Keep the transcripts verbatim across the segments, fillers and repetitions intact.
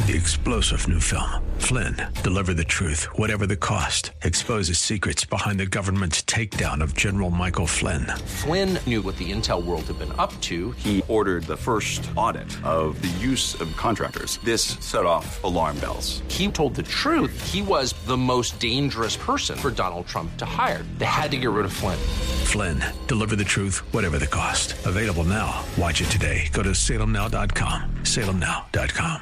The explosive new film, Flynn, deliver the truth, whatever the cost, exposes secrets behind the government's takedown of General Michael Flynn. Flynn knew what the intel world had been up to. He ordered the first audit of the use of contractors. This set off alarm bells. He told the truth. He was the most dangerous person for Donald Trump to hire. They had to get rid of Flynn. Flynn, deliver the truth, whatever the cost. Available now. Watch it today. Go to salem now dot com. salem now dot com.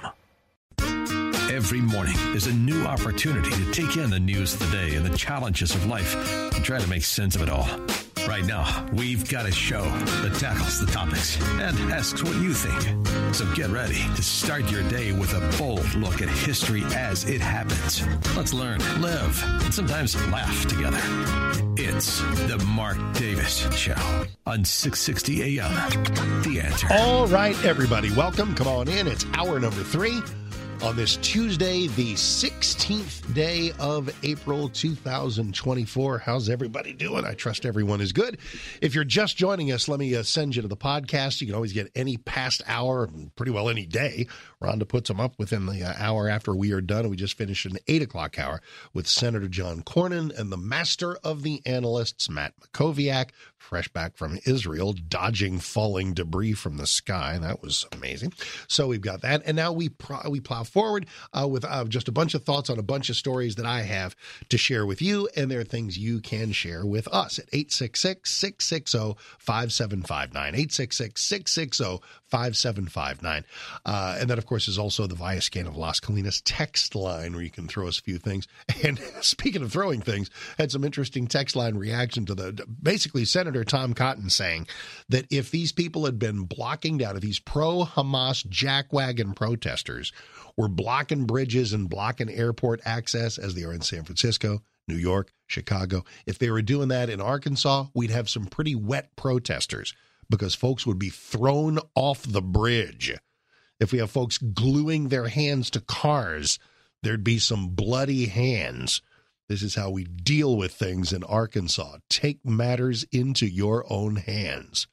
Every morning is a new opportunity to take in the news of the day and the challenges of life and try to make sense of it all. Right now, we've got a show that tackles the topics and asks what you think. So get ready to start your day with a bold look at history as it happens. Let's learn, live, and sometimes laugh together. It's the Mark Davis Show on six sixty A M. The Answer. All right, everybody, welcome. Come on in. It's hour number three. On this Tuesday, the sixteenth day of April, two thousand twenty-four. How's everybody doing? I trust everyone is good. If you're just joining us, let me uh, send you to the podcast. You can always get any past hour, pretty well any day. Rhonda puts them up within the uh, hour after we are done. We just finished an eight o'clock hour with Senator John Cornyn and the master of the analysts, Matt Mackowiak, fresh back from Israel, dodging falling debris from the sky. That was amazing. So we've got that. And now we, pro- we plow forward uh, with uh, just a bunch of thoughts on a bunch of stories that I have to share with you, and there are things you can share with us at eight six six, six six zero, five seven five nine, eight six six, six six zero, five seven five nine. Uh, and that, of course, is also the Viascan of Las Colinas text line where you can throw us a few things. And speaking of throwing things, had some interesting text line reaction to the, basically Senator Tom Cotton saying that if these people had been blocking down, if these pro-Hamas jackwagon protesters were blocking bridges and blocking airport access as they are in San Francisco, New York, Chicago, if they were doing that in Arkansas, we'd have some pretty wet protesters because folks would be thrown off the bridge. If we have folks gluing their hands to cars, there'd be some bloody hands. This is how we deal with things in Arkansas. Take matters into your own hands.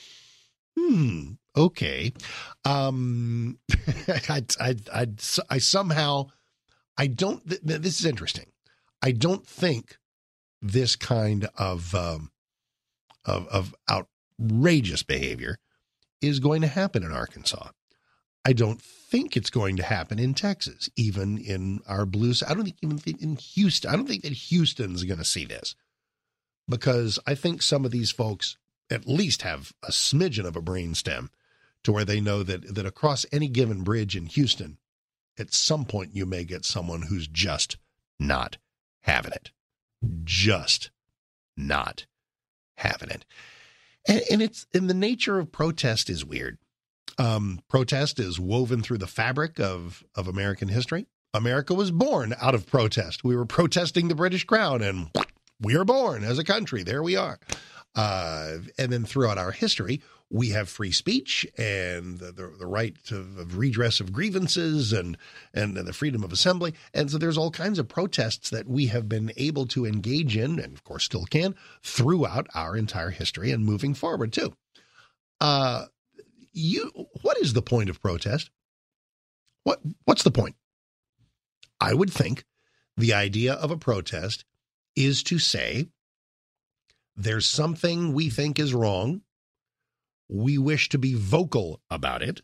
Hmm. Okay. Um, I, I, I, I somehow, I don't, th- this is interesting. I don't think this kind of, um, of, of outrageous behavior is going to happen in Arkansas. I don't think it's going to happen in Texas, even in our blue. I don't think even in Houston. I don't think that Houston's going to see this because I think some of these folks at least have a smidgen of a brainstem to where they know that, that across any given bridge in Houston, at some point you may get someone who's just not having it. Just not having it. And, and it's, and the nature of protest is weird. Um, protest is woven through the fabric of, of American history. America was born out of protest. We were protesting the British Crown, and we are born as a country. There we are. Uh, and then throughout our history, we have free speech and the, the, the right to of redress of grievances and, and the freedom of assembly. And so there's all kinds of protests that we have been able to engage in, and of course still can, throughout our entire history and moving forward too. Uh, you, what is the point of protest? What, what's the point? I would think the idea of a protest is to say, there's something we think is wrong. We wish to be vocal about it,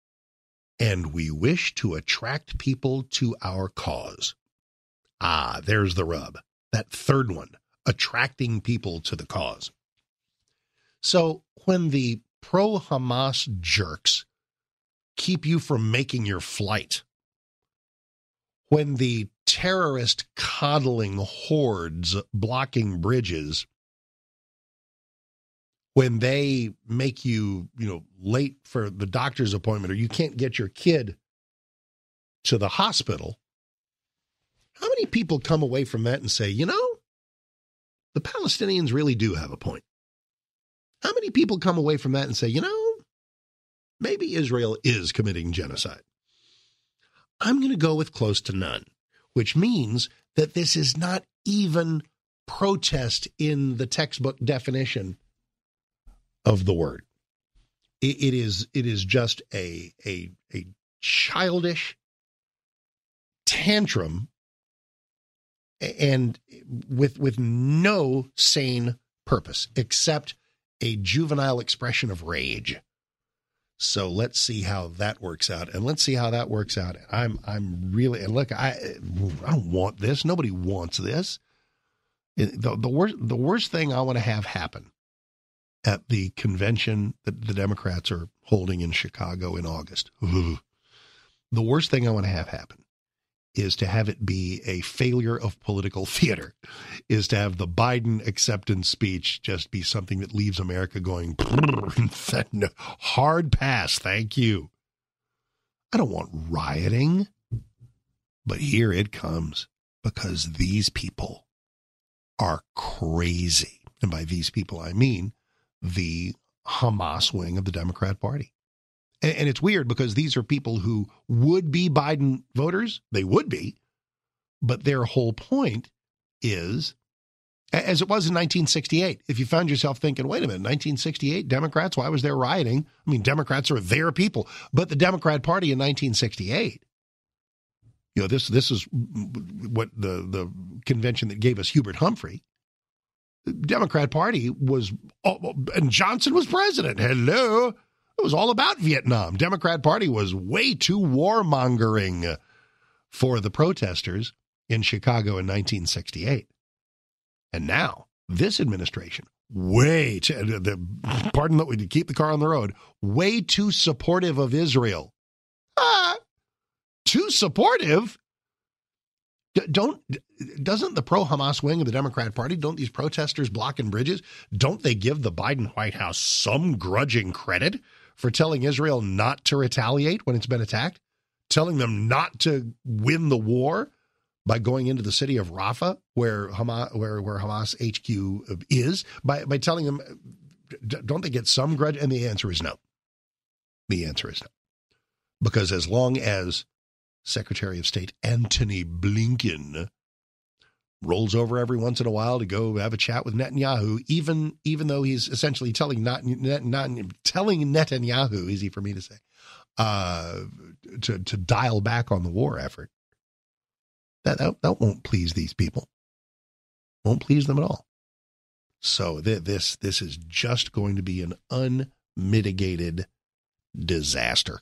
and we wish to attract people to our cause. Ah, there's the rub. That third one, attracting people to the cause. So when the pro-Hamas jerks keep you from making your flight, when the terrorist coddling hordes blocking bridges, when they make you, you know, late for the doctor's appointment or you can't get your kid to the hospital, how many people come away from that and say, you know, the Palestinians really do have a point? How many people come away from that and say, you know, maybe Israel is committing genocide? I'm going to go with close to none, which means that this is not even protest in the textbook definition of the word. It, it is it is just a, a, a childish tantrum and with with no sane purpose except a juvenile expression of rage. So let's see how that works out, and let's see how that works out. I'm I'm really and look, I I don't want this. Nobody wants this. The the worst the worst thing I want to have happen at the convention that the Democrats are holding in Chicago in August. The worst thing I want to have happen is to have it be a failure of political theater, is to have the Biden acceptance speech just be something that leaves America going, hard pass, thank you. I don't want rioting, but here it comes, because these people are crazy. And by these people, I mean the Hamas wing of the Democrat Party. And, and it's weird because these are people who would be Biden voters. They would be. But their whole point is, as it was in nineteen sixty-eight, if you found yourself thinking, wait a minute, nineteen sixty-eight, Democrats, why was there rioting? I mean, Democrats are their people. But the Democrat Party in nineteen sixty-eight, you know, this this is what the, the convention that gave us Hubert Humphrey. The Democrat Party was, and Johnson was president. Hello. It was all about Vietnam. Democrat Party was way too warmongering for the protesters in Chicago in nineteen sixty-eight. And now, this administration, way too, the, pardon that we keep the car on the road, way too supportive of Israel. Ah, too supportive? Don't, doesn't the pro-Hamas wing of the Democrat Party, don't these protesters blocking bridges, don't they give the Biden White House some grudging credit for telling Israel not to retaliate when it's been attacked? Telling them not to win the war by going into the city of Rafah, where Hamas, where, where Hamas H Q is, by, by telling them, don't they get some grudge? And the answer is no. The answer is no. Because as long as Secretary of State Antony Blinken rolls over every once in a while to go have a chat with Netanyahu, even even though he's essentially telling not, not, not telling Netanyahu, easy for me to say, uh, to to dial back on the war effort. That, that that won't please these people. Won't please them at all. So th- this this is just going to be an unmitigated disaster.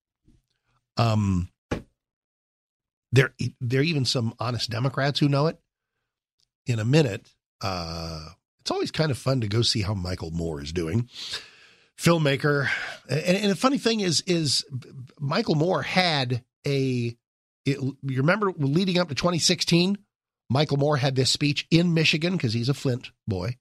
Um. There, there are even some honest Democrats who know it. In a minute, uh, it's always kind of fun to go see how Michael Moore is doing. Filmmaker. And, and the funny thing is, is Michael Moore had a, it, you remember leading up to twenty sixteen, Michael Moore had this speech in Michigan because he's a Flint boy.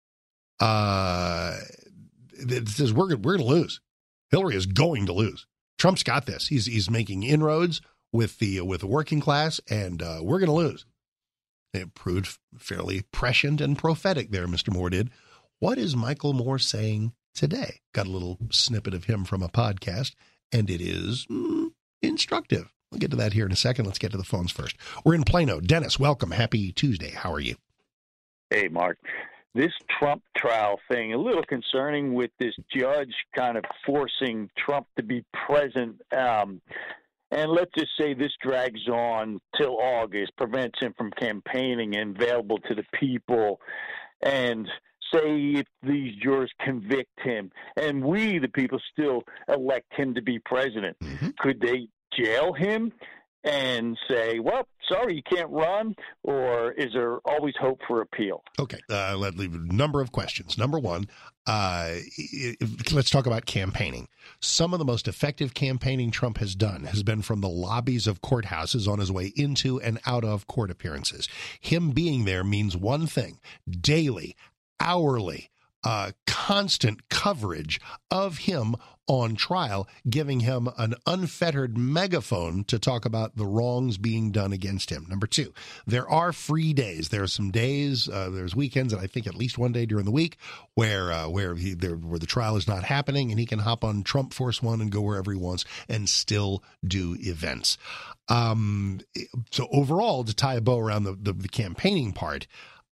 Uh, it says, we're, we're going to lose. Hillary is going to lose. Trump's got this. He's, he's making inroads with the with the working class, and uh, we're going to lose. It proved fairly prescient and prophetic there, Mister Moore did. What is Michael Moore saying today? Got a little snippet of him from a podcast, and it is mm, instructive. We'll get to that here in a second. Let's get to the phones first. We're in Plano. Dennis, welcome. Happy Tuesday. How are you? Hey, Mark. This Trump trial thing, a little concerning with this judge kind of forcing Trump to be present. Um And let's just say this drags on till August, prevents him from campaigning and available to the people. And say if these jurors convict him and we, the people, still elect him to be president, mm-hmm. could they jail him and say, well, sorry, you can't run? Or is there always hope for appeal? Okay, uh, let's leave a number of questions. Number one, uh, let's talk about campaigning. Some of the most effective campaigning Trump has done has been from the lobbies of courthouses on his way into and out of court appearances. Him being there means one thing: daily, hourly, uh, constant coverage of him on trial, giving him an unfettered megaphone to talk about the wrongs being done against him. Number two, there are free days. There are some days, uh, there's weekends, and I think at least one day during the week where uh, where he there, where the trial is not happening, and he can hop on Trump Force One and go wherever he wants and still do events. Um, so overall, to tie a bow around the, the, the campaigning part,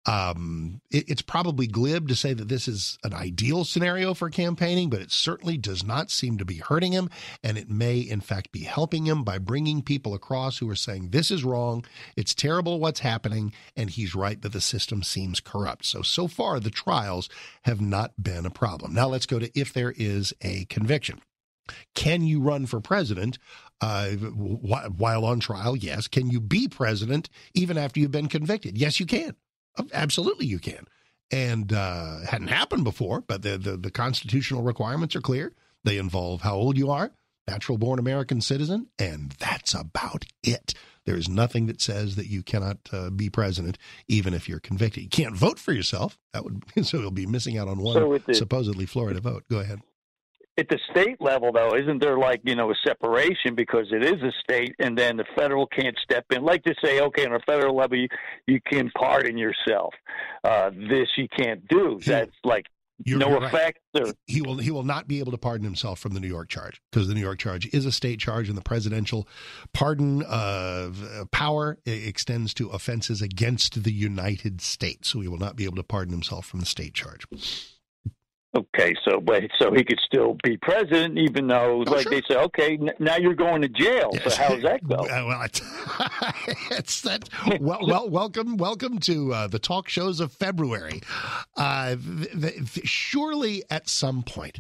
Um, it, it's probably glib to say that this is an ideal scenario for campaigning, but it certainly does not seem to be hurting him. And it may, in fact, be helping him by bringing people across who are saying this is wrong, it's terrible what's happening, and he's right that the system seems corrupt. So, so far, the trials have not been a problem. Now let's go to if there is a conviction. Can you run for president uh, while on trial? Yes. Can you be president even after you've been convicted? Yes, you can. Absolutely, you can. And uh, hadn't happened before, but the, the the constitutional requirements are clear. They involve how old you are, natural-born American citizen, and that's about it. There is nothing that says that you cannot uh, be president, even if you're convicted. You can't vote for yourself. That would so you'll be missing out on one so the, supposedly Florida vote. Go ahead. At the state level, though, isn't there like, you know, a separation because it is a state and then the federal can't step in? Like to say, okay, on a federal level, you, you can pardon yourself. Uh, this you can't do. That's like You're, no you're effect. Right. Or... He will he will not be able to pardon himself from the New York charge because the New York charge is a state charge, and the presidential pardon uh, power extends to offenses against the United States. So he will not be able to pardon himself from the state charge. Okay, so but so he could still be president, even though, oh, like sure. they say, okay, n- now you're going to jail. Yes. So how's that go? Well, it's, it's that. Well, well, welcome, welcome to uh, the talk shows of February. Uh, th- th- surely, at some point,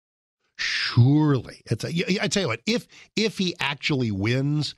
surely, it's. A, I tell you what, if if he actually wins,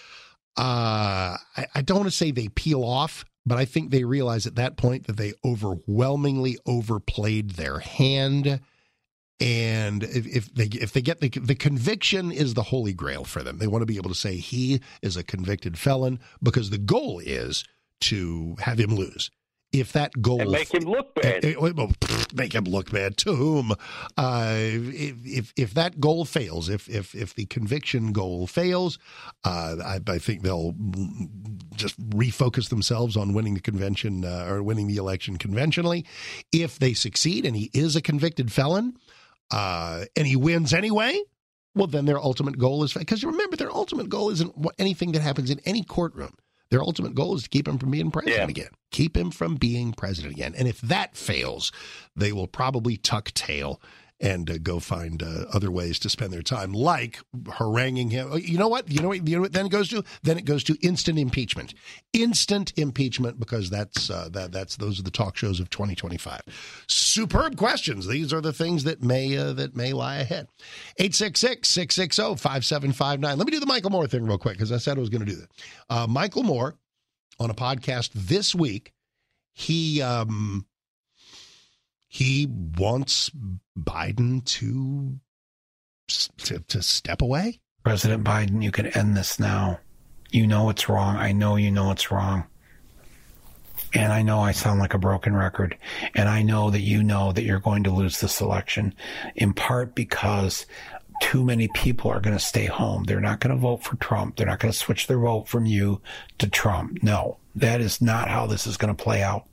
uh, I, I don't want to say they peel off. But I think they realize at that point that they overwhelmingly overplayed their hand. And if, if they if they get the, the conviction is the holy grail for them. They want to be able to say he is a convicted felon because the goal is to have him lose. If that goal and make him look bad, it, it, well, make him look bad to whom? Uh, if, if if that goal fails, if if if the conviction goal fails, uh, I, I think they'll just refocus themselves on winning the convention uh, or winning the election conventionally. If they succeed and he is a convicted felon, uh, and he wins anyway, well, then their ultimate goal is because remember their ultimate goal isn't anything that happens in any courtroom. Their ultimate goal is to keep him from being president yeah. again. Keep him from being president again. And if that fails, they will probably tuck tail and uh, go find uh, other ways to spend their time, like haranguing him. You know what? You know what? You know what then it goes to? Then it goes to instant impeachment. Instant impeachment, because that's uh, that that's those are the talk shows of twenty twenty-five. Superb questions. These are the things that may uh, that may lie ahead. eight six six, six six zero, five seven five nine. Let me do the Michael Moore thing real quick because I said I was going to do that. Uh, Michael Moore on a podcast this week. He um, he wants Biden to, to to step away. President Biden, you can end this now. You know it's wrong. I know you know it's wrong. And I know I sound like a broken record. And I know that you know that you're going to lose this election, in part because too many people are going to stay home. They're not going to vote for Trump. They're not going to switch their vote from you to Trump. No, that is not how this is going to play out.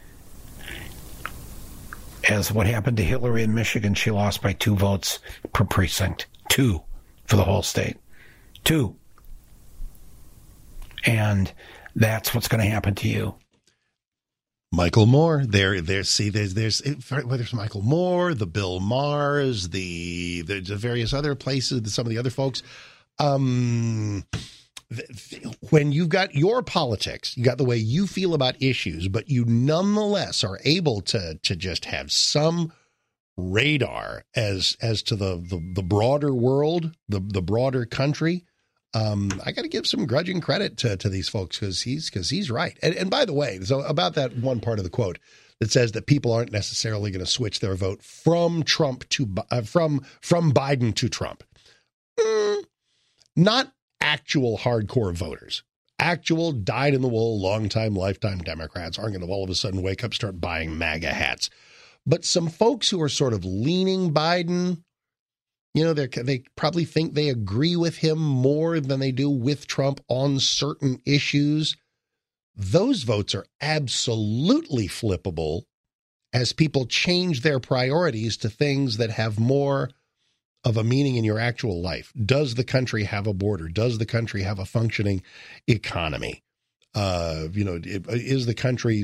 As what happened to Hillary in Michigan, she lost by two votes per precinct. Two for the whole state. Two. And that's what's going to happen to you. Michael Moore, there, there. See, there's, there's, whether it's Michael Moore, the Bill Maher's, the, the, the various other places, some of the other folks. Um, when you've got your politics, you got the way you feel about issues, but you nonetheless are able to to just have some radar as as to the the, the broader world, the the broader country. Um, I got to give some grudging credit to, to these folks because he's because he's right. And, and by the way, so about that one part of the quote that says that people aren't necessarily going to switch their vote from Trump to uh, from from Biden to Trump. Mm, not actual hardcore voters. Actual dyed-in-the-wool, long-time, lifetime Democrats aren't going to all of a sudden wake up, start buying MAGA hats. But some folks who are sort of leaning Biden, you know, they they probably think they agree with him more than they do with Trump on certain issues. Those votes are absolutely flippable as people change their priorities to things that have more of a meaning in your actual life. Does the country have a border? Does the country have a functioning economy? Uh, you know, is the country's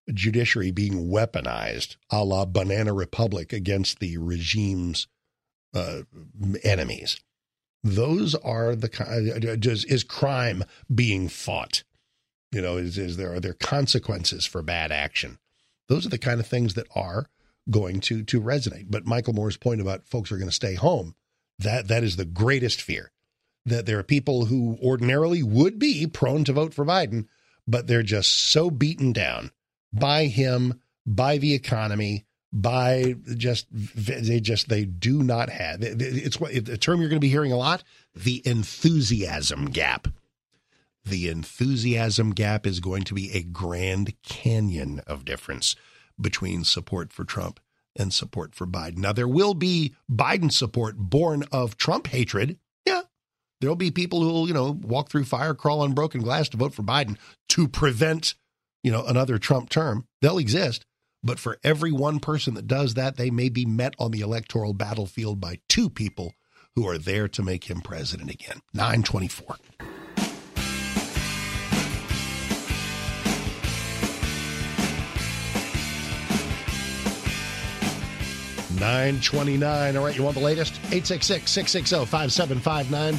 judiciary being weaponized a la Banana Republic against the regime's uh, enemies. Those are the kind, is, is crime being fought? You know, is, is there, are there consequences for bad action? Those are the kind of things that are going to, to resonate. But Michael Moore's point about folks are going to stay home, that that is the greatest fear, that there are people who ordinarily would be prone to vote for Biden, but they're just so beaten down by him, by the economy, by just, they just, they do not have, it's what a term you're going to be hearing a lot, the enthusiasm gap. The enthusiasm gap is going to be a Grand Canyon of difference between support for Trump and support for Biden. Now, there will be Biden support born of Trump hatred. Yeah, there'll be people who will, you know, walk through fire, crawl on broken glass to vote for Biden to prevent, you know, another Trump term. They'll exist. But for every one person that does that, they may be met on the electoral battlefield by two people who are there to make him president again. nine twenty-four. nine twenty-nine. All right, you want the latest? eight six six, six six zero, five seven five nine.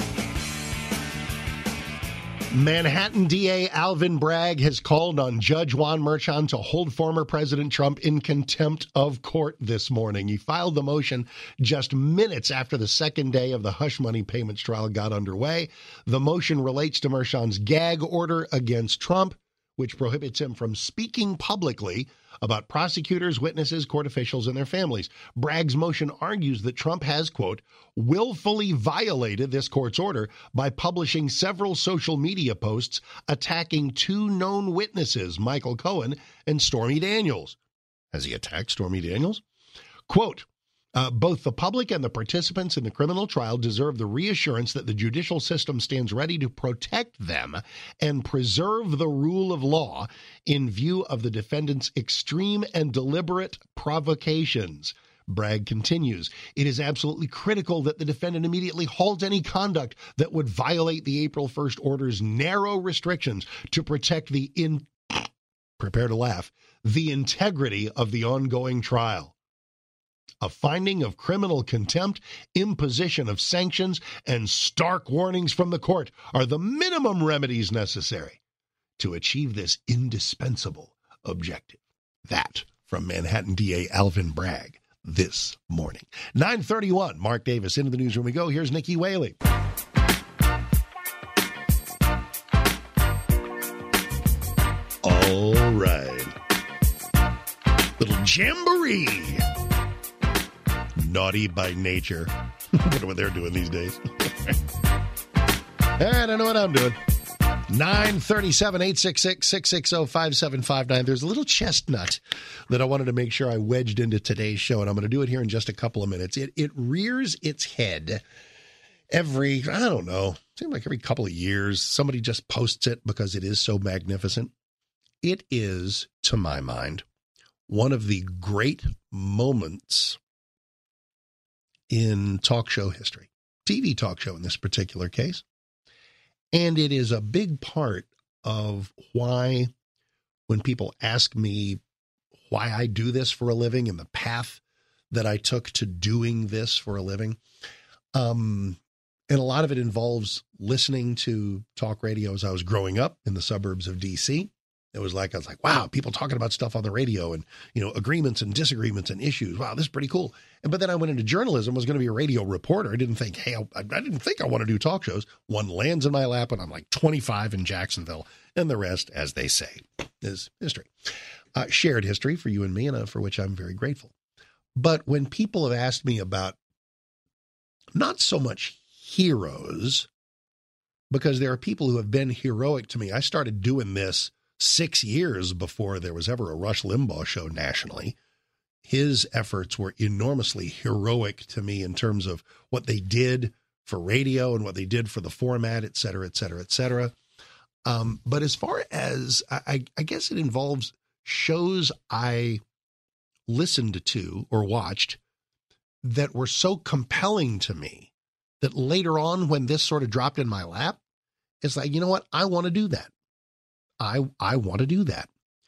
Manhattan D A Alvin Bragg has called on Judge Juan Merchan to hold former President Trump in contempt of court this morning. He filed the motion just minutes after the second day of the hush money payments trial got underway. The motion relates to Merchan's gag order against Trump, which prohibits him from speaking publicly about prosecutors, witnesses, court officials, and their families. Bragg's motion argues that Trump has, quote, willfully violated this court's order by publishing several social media posts attacking two known witnesses, Michael Cohen and Stormy Daniels. Has he attacked Stormy Daniels? Quote, Uh, both the public and the participants in the criminal trial deserve the reassurance that the judicial system stands ready to protect them and preserve the rule of law in view of the defendant's extreme and deliberate provocations. Bragg continues, it is absolutely critical that the defendant immediately halt any conduct that would violate the April first order's narrow restrictions to protect the in, prepare to laugh, the integrity of the ongoing trial. A finding of criminal contempt, imposition of sanctions, and stark warnings from the court are the minimum remedies necessary to achieve this indispensable objective. That from Manhattan D A Alvin Bragg this morning. nine thirty-one, Mark Davis, into the newsroom we go. Here's Nikki Whaley. All right. Little jamboree. Naughty by nature. I wonder what they're doing these days. I don't know what I'm doing. nine thirty-seven, eight six six, six six zero, five seven five nine. There's a little chestnut that I wanted to make sure I wedged into today's show, and I'm going to do it here in just a couple of minutes. It it rears its head every, I don't know, seems like every couple of years. Somebody just posts it because it is so magnificent. It is, to my mind, one of the great moments in talk show history, T V talk show in this particular case. And it is a big part of why, when people ask me why I do this for a living and the path that I took to doing this for a living, um, and a lot of it involves listening to talk radio as I was growing up in the suburbs of D C. It was like, I was like, wow, people talking about stuff on the radio and, you know, agreements and disagreements and issues. Wow, this is pretty cool. And, but then I went into journalism, was going to be a radio reporter. I didn't think, hey, I, I didn't think I want to do talk shows. One lands in my lap and I'm like twenty-five in Jacksonville. And the rest, as they say, is history. Uh, shared history for you and me, and uh, for which I'm very grateful. But when people have asked me about not so much heroes, because there are people who have been heroic to me. I started doing this six years before there was ever a Rush Limbaugh show nationally. His efforts were enormously heroic to me in terms of what they did for radio and what they did for the format, et cetera, et cetera, et cetera. Um, but as far as, I, I guess it involves shows I listened to or watched that were so compelling to me that later on when this sort of dropped in my lap, it's like, you know what? I want to do that. I I want to do that.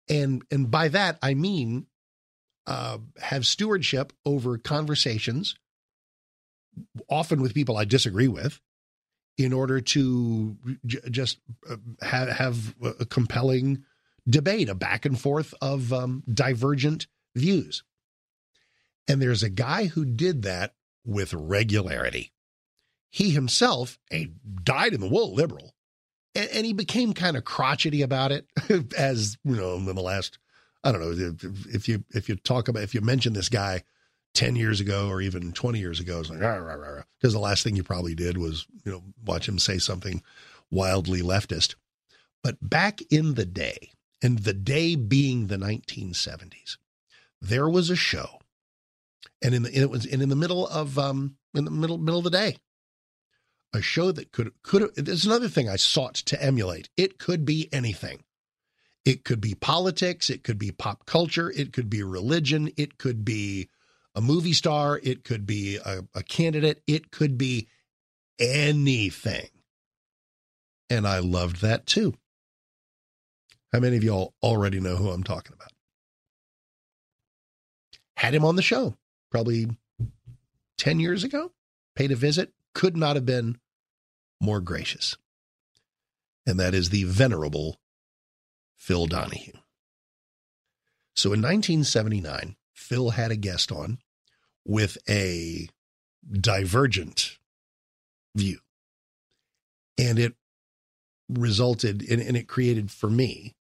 And, and by that, I mean uh, have stewardship over conversations, often with people I disagree with, in order to j- just uh, have, have a compelling debate, a back and forth of um, divergent views. And there's a guy who did that with regularity. He himself, a dyed-in-the-wool liberal, and, and he became kind of crotchety about it as, you know, in the last, I don't know, if you if you talk about, if you mention this guy ten years ago or even twenty years ago, it's like, rah, rah, rah, rah. Because the last thing you probably did was, you know, watch him say something wildly leftist. But back in the day, and the day being the nineteen seventies, there was a show, and in the it was and in the middle of um in the middle middle of the day, a show that could could there's another thing I sought to emulate. It could be anything. It could be politics. It could be pop culture. It could be religion. It could be a movie star. It could be a, a candidate. It could be anything. And I loved that too. How many of y'all already know who I'm talking about? Had him on the show probably ten years ago. Paid a visit. Could not have been more gracious. And that is the venerable Phil Donahue. So in nineteen seventy-nine, Phil had a guest on with a divergent view. And it resulted in, and it created for me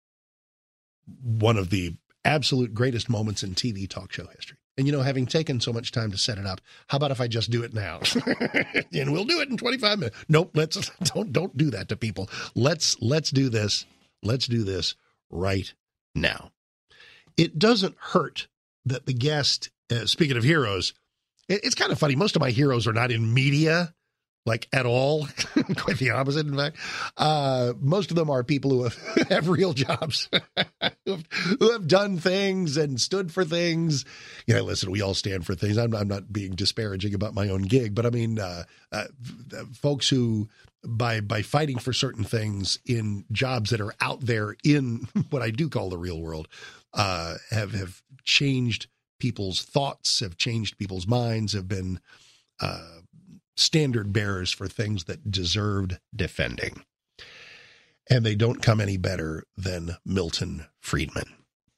one of the absolute greatest moments in T V talk show history. And, you know, having taken so much time to set it up, how about if I just do it now? And we'll do it in twenty-five minutes. Nope, let's don't don't do that to people. Let's let's do this. Let's do this right now. It doesn't hurt that the guest, uh, speaking of heroes, it, it's kind of funny. Most of my heroes are not in media, like at all. Quite the opposite, in fact. Uh, most of them are people who have, have real jobs, who, have, who have done things and stood for things. You know, listen, we all stand for things. I'm, I'm not being disparaging about my own gig, but I mean, uh, uh, folks who, by by fighting for certain things in jobs that are out there in what I do call the real world, uh, have have changed people's thoughts, have changed people's minds, have been uh, standard bearers for things that deserved defending. And they don't come any better than Milton Friedman.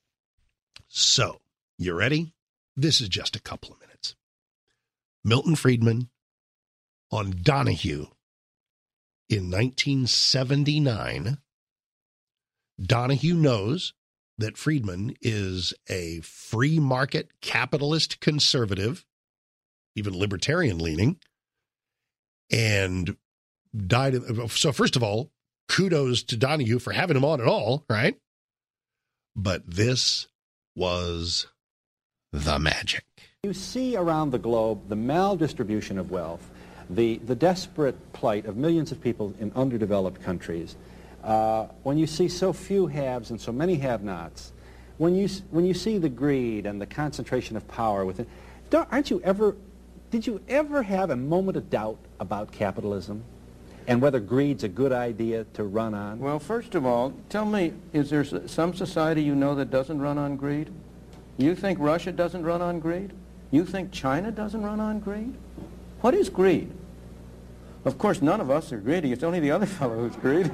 So, you ready? This is just a couple of minutes. Milton Friedman on Donahue in nineteen seventy-nine. Donahue knows that Friedman is a free market capitalist conservative, even libertarian leaning, and died. So first of all, kudos to Donahue for having him on at all, right? But this was the magic. You see around the globe the maldistribution of wealth, the, the desperate plight of millions of people in underdeveloped countries. Uh, when you see so few haves and so many have-nots, when you, when you see the greed and the concentration of power within, don't, aren't you ever, did you ever have a moment of doubt about capitalism and whether greed's a good idea to run on? Well, first of all, tell me, is there some society you know that doesn't run on greed? You think Russia doesn't run on greed? You think China doesn't run on greed? What is greed? Of course, none of us are greedy. It's only the other fellow who's greedy.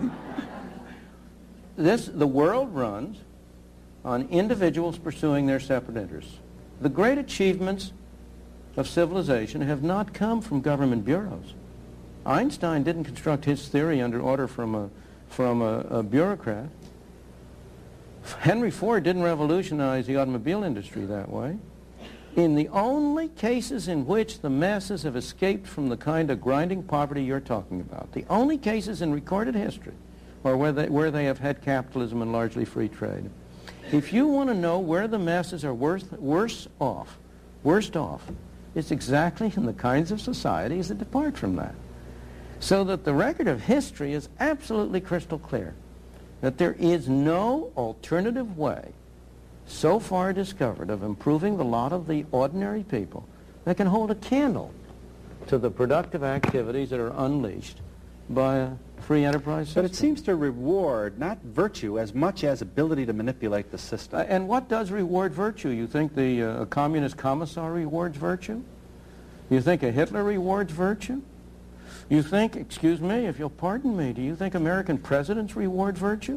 This, the world runs on individuals pursuing their separate interests. The great achievements of civilization have not come from government bureaus. Einstein didn't construct his theory under order from a, from a, a bureaucrat. Henry Ford didn't revolutionize the automobile industry that way. In the only cases in which the masses have escaped from the kind of grinding poverty you're talking about, the only cases in recorded history are where they, where they have had capitalism and largely free trade. If you want to know where the masses are worse, worse off, worst off, it's exactly in the kinds of societies that depart from that. So that the record of history is absolutely crystal clear, that there is no alternative way so far discovered of improving the lot of the ordinary people that can hold a candle to the productive activities that are unleashed by a free enterprise system. But it seems to reward not virtue as much as ability to manipulate the system. Uh, and what does reward virtue? You think the uh, a communist commissar rewards virtue? You think a Hitler rewards virtue? You think, excuse me, if you'll pardon me, do you think American presidents reward virtue?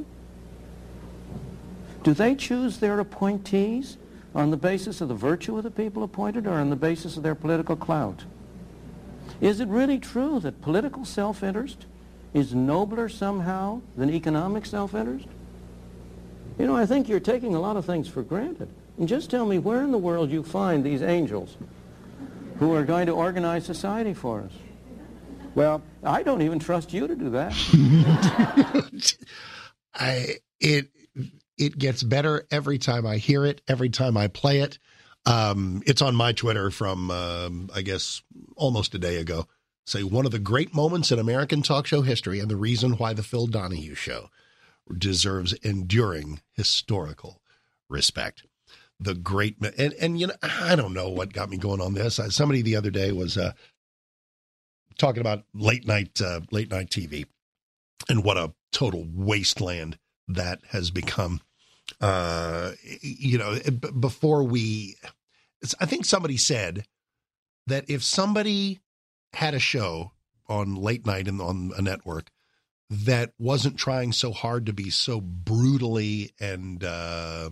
Do they choose their appointees on the basis of the virtue of the people appointed or on the basis of their political clout? Is it really true that political self-interest is nobler somehow than economic self-interest? You know, I think you're taking a lot of things for granted. And just tell me where in the world you find these angels who are going to organize society for us. Well, I don't even trust you to do that. I it it gets better every time I hear it, every time I play it. Um, it's on my Twitter from, um, I guess, almost a day ago. Say one of the great moments in American talk show history and the reason why the Phil Donahue Show deserves enduring historical respect. The great, and, and you know, I don't know what got me going on this. I, somebody the other day was uh, talking about late night, uh, late night T V and what a total wasteland that has become. Uh, you know, b- before we, I think somebody said that if somebody had a show on late night and on a network that wasn't trying so hard to be so brutally and uh,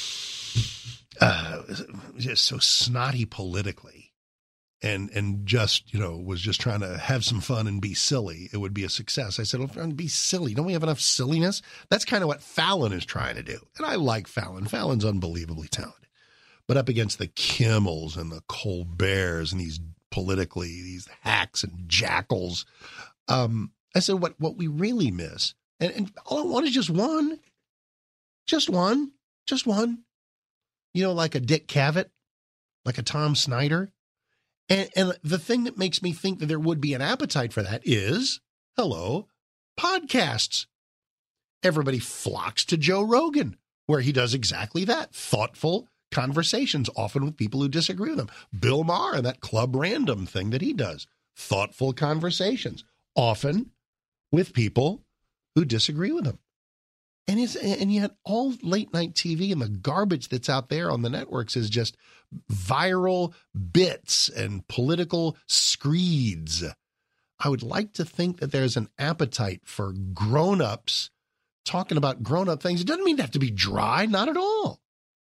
uh, just so snotty politically and and just, you know, was just trying to have some fun and be silly, it would be a success. I said, well, be silly. Don't we have enough silliness? That's kind of what Fallon is trying to do. And I like Fallon. Fallon's unbelievably talented. But up against the Kimmels and the Colberts and these politically, these hacks and jackals, um, I said, what, what we really miss, and, and all I want is just one, just one, just one, you know, like a Dick Cavett, like a Tom Snyder. And, and the thing that makes me think that there would be an appetite for that is, hello, podcasts. Everybody flocks to Joe Rogan, where he does exactly that. Thoughtful conversations, often with people who disagree with him. Bill Maher and that Club Random thing that he does. Thoughtful conversations, often with people who disagree with him. And it's, and yet all late night T V and the garbage that's out there on the networks is just viral bits and political screeds. I would like to think that there's an appetite for grown-ups talking about grown-up things. It doesn't mean to have to be dry, not at all.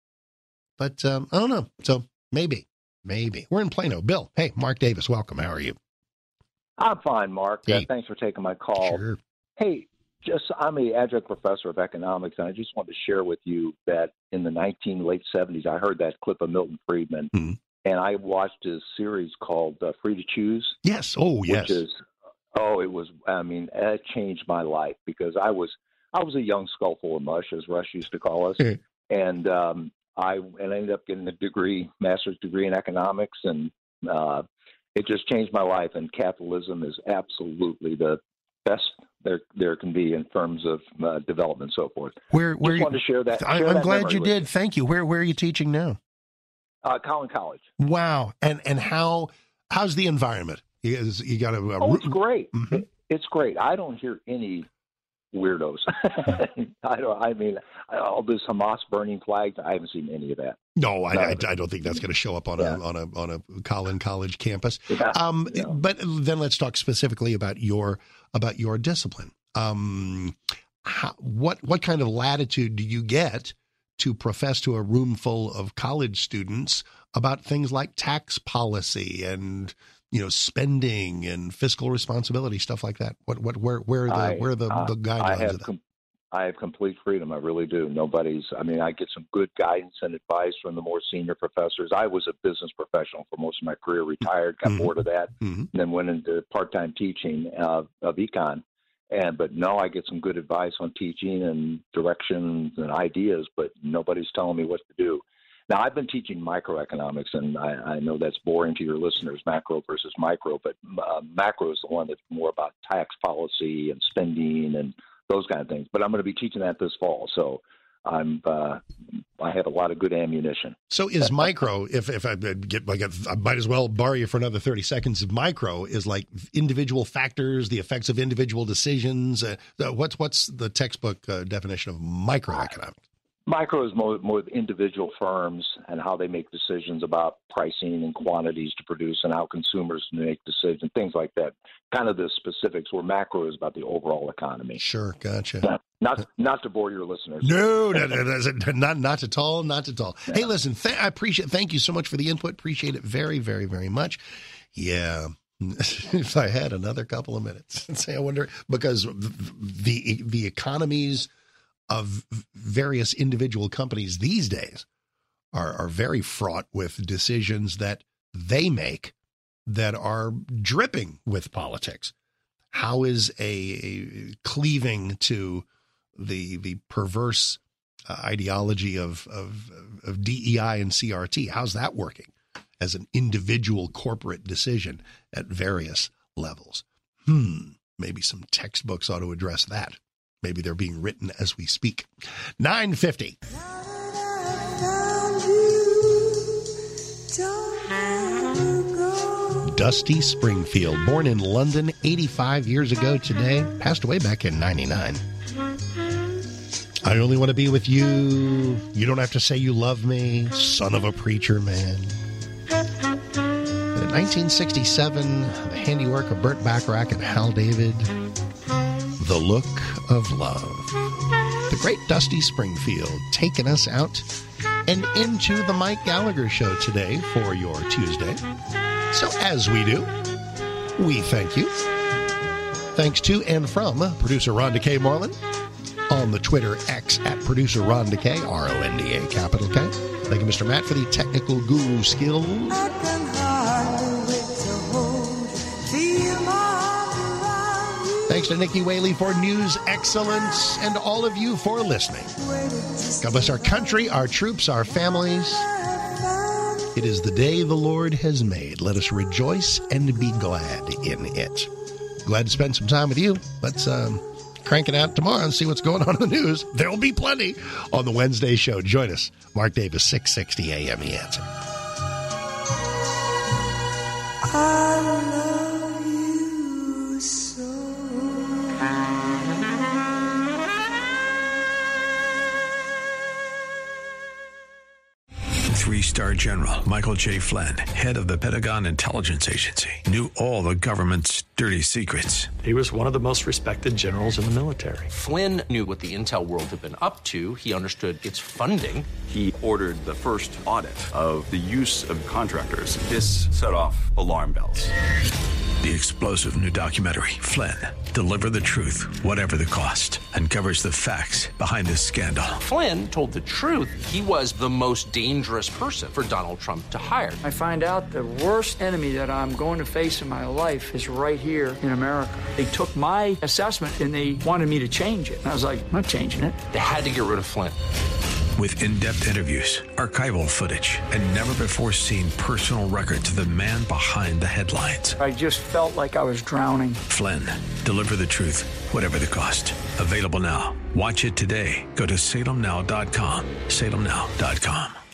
But um, I don't know. So maybe, maybe. We're in Plano. Bill, hey, Mark Davis, welcome. How are you? I'm fine, Mark. Hey. Uh, thanks for taking my call. Sure. Hey, just I'm an adjunct professor of economics, and I just wanted to share with you that in the nineteen late seventies, I heard that clip of Milton Friedman, mm-hmm. and I watched his series called uh, Free to Choose. Yes. Oh, yes. Which is, oh, it was. I mean, it changed my life because I was I was a young skull full of mush, as Rush used to call us, and um, I and I ended up getting a degree, master's degree in economics, and uh, it just changed my life. And capitalism is absolutely the best there there can be in terms of uh, development and so forth. Where where just you, wanted to share that. I, share I'm that glad you with did. Thank you. Where where are you teaching now? Uh, Collin College. Wow. And and how how's the environment? Is you got a, a oh, it's great. Mm-hmm. It, it's great. I don't hear any weirdos. I don't. I mean, all this Hamas burning flags. I haven't seen any of that. No, I, I, I don't think that's going to show up on yeah. a on a on a Collin College campus. Yeah. Um, yeah. But then let's talk specifically about your about your discipline. Um, how, what what kind of latitude do you get to profess to a room full of college students about things like tax policy and, you know, spending and fiscal responsibility, stuff like that? What what where where are the I, where are the, uh, the guidelines I have of that? Com- I have complete freedom. I really do. Nobody's. I mean, I get some good guidance and advice from the more senior professors. I was a business professional for most of my career. Retired, got mm-hmm. bored of that, mm-hmm. and then went into part-time teaching uh, of econ. And but no, I get some good advice on teaching and directions and ideas, but nobody's telling me what to do. Now, I've been teaching microeconomics, and I, I know that's boring to your listeners, macro versus micro, but uh, macro is the one that's more about tax policy and spending and those kind of things. But I'm going to be teaching that this fall, so I'm uh, I have a lot of good ammunition. So is micro, if if I get, like, I might as well borrow you for another thirty seconds. If micro is like individual factors, the effects of individual decisions. Uh, what's what's the textbook uh, definition of microeconomics? Micro is more, more individual firms and how they make decisions about pricing and quantities to produce and how consumers make decisions, things like that. Kind of the specifics, where macro is about the overall economy. Sure, gotcha. Not not, not to bore your listeners. No, no, no, no, not not at all, not at all. Yeah. Hey, listen, th- I appreciate. Thank you so much for the input. Appreciate it very, very, very much. Yeah. If I had another couple of minutes, say I wonder, because the the economies of various individual companies these days are, are very fraught with decisions that they make that are dripping with politics. How is a, a cleaving to the the perverse uh, ideology of, of of D E I and C R T? How's that working as an individual corporate decision at various levels? Hmm. Maybe some textbooks ought to address that. Maybe they're being written as we speak. nine fifty. Dusty Springfield, born in London eighty-five years ago today, passed away back in ninety-nine. I only want to be with you. You don't have to say you love me. Son of a preacher man. In nineteen sixty-seven, the handiwork of Burt Bacharach and Hal David, The Look of Love. The great Dusty Springfield taking us out and into the Mike Gallagher Show today for your Tuesday. So as we do, we thank you. Thanks to and from producer Rhonda K. Moreland on the Twitter X at producer Rhonda K, R O N D A capital K. Thank you, Mister Matt, for the technical guru skills. Thanks to Nikki Whaley for news excellence, and all of you for listening. God bless our country, our troops, our families. It is the day the Lord has made. Let us rejoice and be glad in it. Glad to spend some time with you. Let's um, crank it out tomorrow and see what's going on in the news. There will be plenty on the Wednesday show. Join us. Mark Davis, six sixty A M The Answer. I love you so. Three-star General Michael J. Flynn, head of the Pentagon Intelligence Agency, knew all the government's dirty secrets. He was one of the most respected generals in the military. Flynn knew what the intel world had been up to. He understood its funding. He ordered the first audit of the use of contractors. This set off alarm bells. The explosive new documentary, Flynn, Deliver the Truth, Whatever the Cost, uncovers the facts behind this scandal. Flynn told the truth. He was the most dangerous person for Donald Trump to hire. I find out the worst enemy that I'm going to face in my life is right here in America. They took my assessment and they wanted me to change it. And I was like, I'm not changing it. They had to get rid of Flynn. With in-depth interviews, archival footage, and never-before-seen personal records of the man behind the headlines. I just felt like I was drowning. Flynn, Deliver the Truth, Whatever the Cost. Available now. Watch it today. Go to salem now dot com. salem now dot com.